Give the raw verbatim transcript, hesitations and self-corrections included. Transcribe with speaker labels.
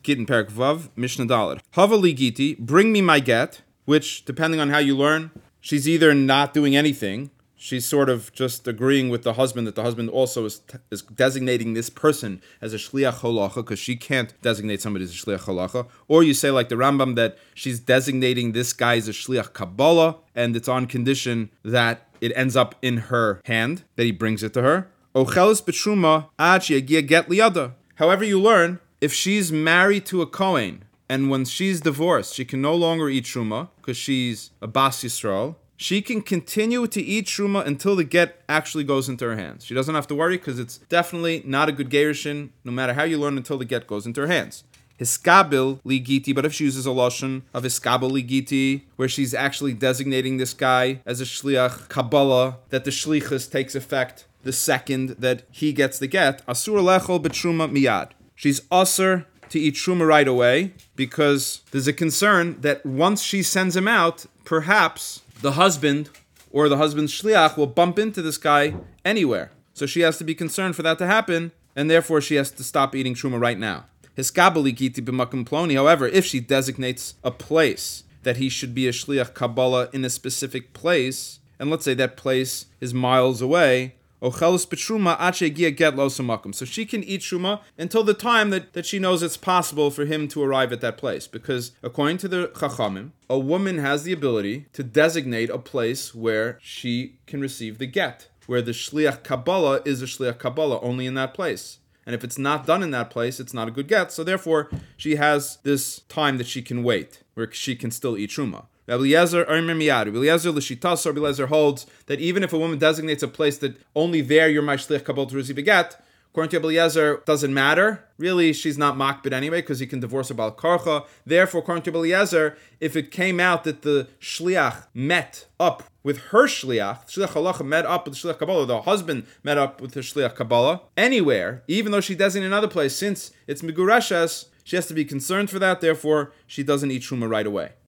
Speaker 1: Gittin Perak Vav, Mishnah Dalet. Havali Giti, bring me my get, which, depending on how you learn, she's either not doing anything, she's sort of just agreeing with the husband that the husband also is, is designating this person as a shliach halacha because she can't designate somebody as a shliach halacha. Or you say like the Rambam that she's designating this guy as a shliach Kabbalah and it's on condition that it ends up in her hand, that he brings it to her. Ochelis b'truma ad sheyagia get liyada. However you learn, if she's married to a Kohen and when she's divorced, she can no longer eat truma because she's a Bas Yisrael, she can continue to eat truma until the get actually goes into her hands. She doesn't have to worry because it's definitely not a good gerushin, no matter how you learn, until the get goes into her hands. Hiskabil ligiti, but if she uses a lashon of hiskabil ligiti, where she's actually designating this guy as a shliach Kabbalah, that the shlichus takes effect the second that he gets the get, asur lechol b'truma miyad. She's usher to eat truma right away because there's a concern that once she sends him out, perhaps the husband or the husband's shliach will bump into this guy anywhere. So she has to be concerned for that to happen, and therefore she has to stop eating truma right now. Hiskabali giti b'makom ploni. However, if she designates a place that he should be a shliach Kabbalah in a specific place, and let's say that place is miles away, ochelus b'truma ache gia get losamakum. So she can eat truma until the time that, that she knows it's possible for him to arrive at that place. Because according to the Chachamim, a woman has the ability to designate a place where she can receive the get, where the shliach Kabbalah is a shliach Kabbalah only in that place. And if it's not done in that place, it's not a good get. So therefore, she has this time that she can wait, where she can still eat truma. Eliezer holds that even if a woman designates a place that only there you're my shliach Kabbalah to receive a get, according to Eliezer, doesn't matter. Really, she's not makbid anyway because he can divorce her bal karcha. Therefore, according to Eliezer, if it came out that the shliach met up with her shliach, shliach halacha met up with the shliach Kabbalah, the husband met up with the shliach Kabbalah, anywhere, even though she designated another place, since it's migureshes, she has to be concerned for that. Therefore, she doesn't eat truma right away.